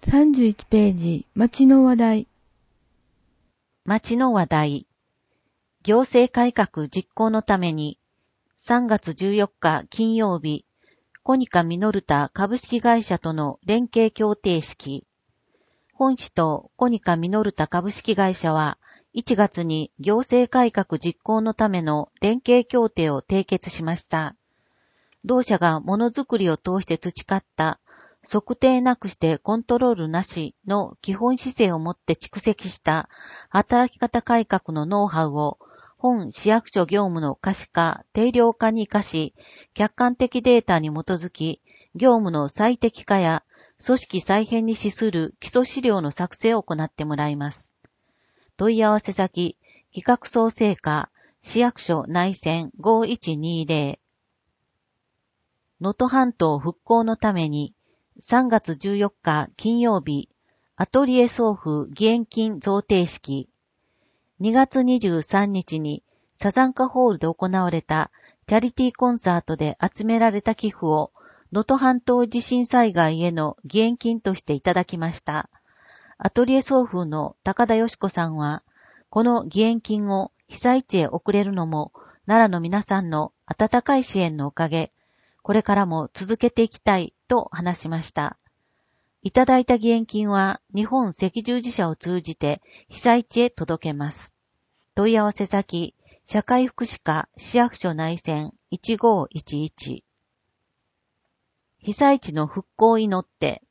31ページ、町の話題。 町の話題。行政改革実行のために、3月14日金曜日、コニカミノルタ株式会社との連携協定式。本市とコニカミノルタ株式会社は、1月に行政改革実行のための連携協定を締結しました。同社がものづくりを通して培った測定なくしてコントロールなしの基本姿勢をもって蓄積した働き方改革のノウハウを本市役所業務の可視化、定量化に活かし、客観的データに基づき、業務の最適化や組織再編に資する基礎資料の作成を行ってもらいます。問い合わせ先、企画創成課、市役所内線5120。能登半島復興のために、3月14日金曜日、アトリエ送付義援金贈呈式。2月23日にサザンカホールで行われたチャリティーコンサートで集められた寄付を能登半島地震災害への義援金としていただきました。アトリエ送付の高田よし子さんは、この義援金を被災地へ送れるのも奈良の皆さんの温かい支援のおかげ、これからも続けていきたいと話しました。いただいた義援金は日本赤十字社を通じて被災地へ届けます。問い合わせ先、社会福祉課市役所内線1511。被災地の復興を祈って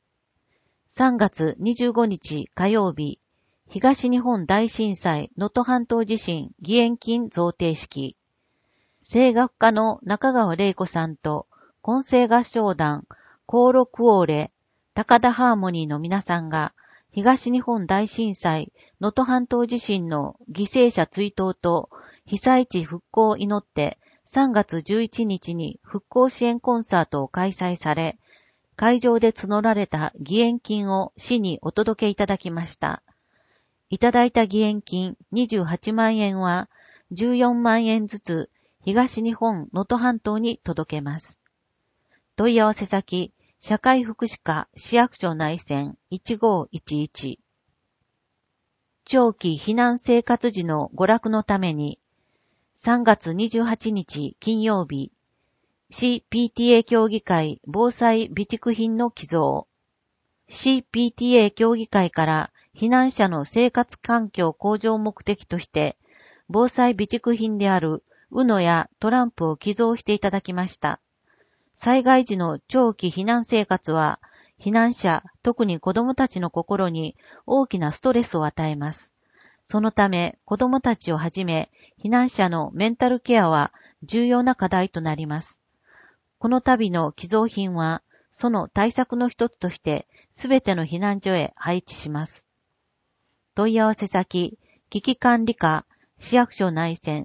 、3月25日火曜日、東日本大震災能登半島地震義援金贈呈式。声楽家の中川玲子さんと混声合唱団コーロクオーレ高田ハーモニーの皆さんが東日本大震災能登半島地震の犠牲者追悼と被災地復興を祈って3月11日に復興支援コンサートを開催され、会場で募られた義援金を市にお届けいただきました。いただいた義援金28万円は14万円ずつ東日本能登半島に届けます。問い合わせ先、社会福祉課市役所内線1511。長期避難生活時の娯楽のために、3月28日金曜日、市 PTA 協議会防災備蓄品の寄贈。市 PTA 協議会から避難者の生活環境向上目的として、防災備蓄品であるUNOやトランプを寄贈していただきました。災害時の長期避難生活は、避難者、特に子供たちの心に大きなストレスを与えます。そのため、子供たちをはじめ、避難者のメンタルケアは重要な課題となります。この度の寄贈品は、その対策の一つとして、すべての避難所へ配置します。問い合わせ先、危機管理課、市役所内線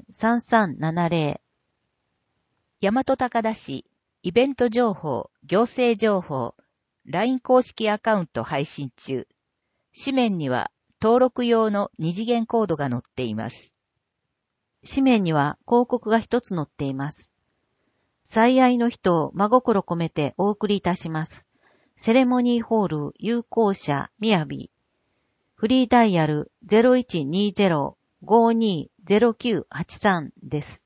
3370。 大和高田市、イベント情報、行政情報、LINE 公式アカウント配信中。紙面には登録用の二次元コードが載っています。 紙面には広告が一つ載っています。最愛の人を真心込めてお送りいたします。セレモニーホール有効者みやび。フリーダイヤル 0120-520983 です。